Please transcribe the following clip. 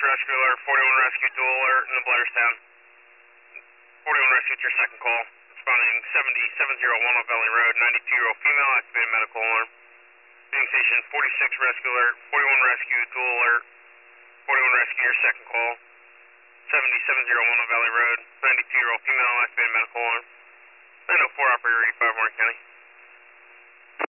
rescue alert, 41 rescue dual alert in the Blairstown. 41 rescue, it's your second call. Responding 70701 on Valley Road, 92-year-old female, activated medical alarm. Being station 46 rescue alert, 41 rescue dual alert. 41 rescue, your second call. 70701 on Valley Road, 92-year-old female, activated medical alarm. 904 operator 85 Warren County.